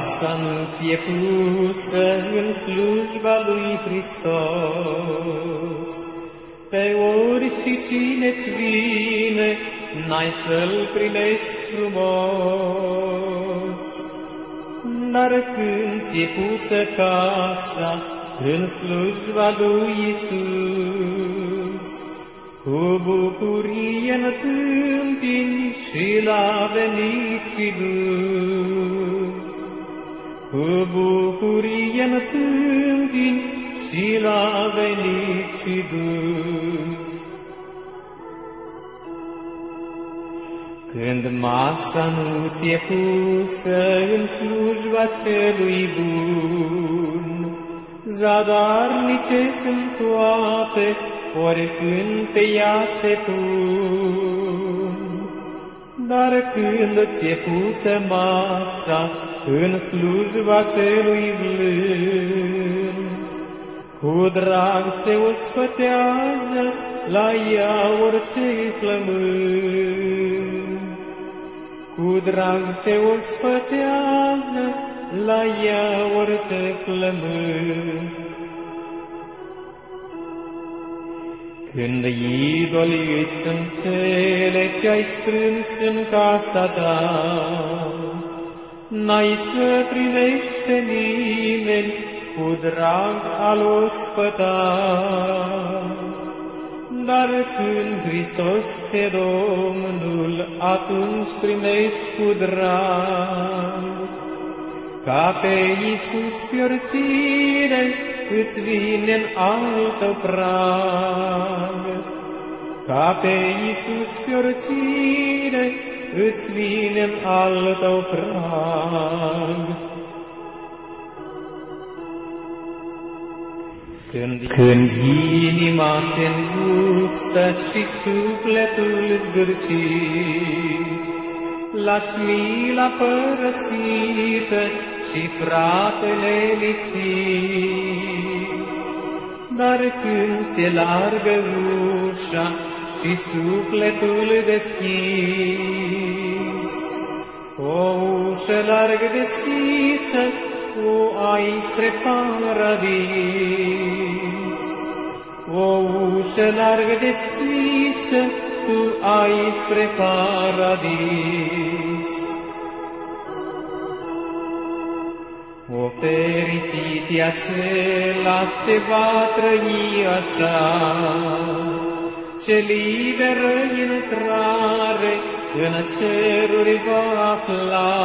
masa nu ți-e pusă în slujba lui Hristos. Pe ori și cine-ți vine, n-ai să-l primești frumos. Dar când ți-e pusă casa în slujba lui Iisus, cu bucurie întâmpini și la venit și dus. Cu bucurie întâmpini și la venit și dus. Când masa nu ți-e pusă în slujba celui bun, zadarnice sunt toate, oricând pe ea se pun. Dar când ți-e pusă masa în slujba celui blând, cu drag se ospătează la ea orice flământ. Cu drag se ospătează la ea orice flământ. Când idolii îți sunt cele ce-ai strâns în casa ta, n-ai să primești pe nimeni cu drag a-l ospăta. Dar când Hristos e Domnul, atunci primești cu drag. Ca pe Iisus pe oricine îți vine în al tău prag. Ca pe Iisus pe oricine îți vine în al tău prag. Când inima se îngustă și sufletul zgârcit, lași mila părăsită și fratele lipsit. Dar când ți-e largă ușa și sufletul deschis, o ușă largă deschisă, o ai spre paradis. O ușă largă deschisă, tu ai spre paradis. O fericit e acela ce va trăi așa, ce liberă intrare în ceruri va afla.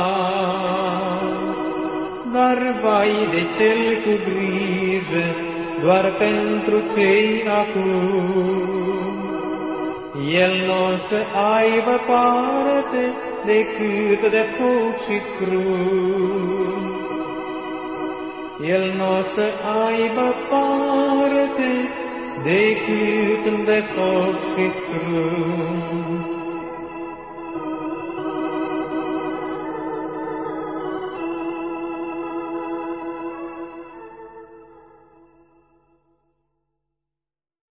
Dar vai de cel cu grijă doar pentru cei acum, el n-o să aibă parte decât de foc și scrum. El n-o să aibă parte decât de foc și scrum.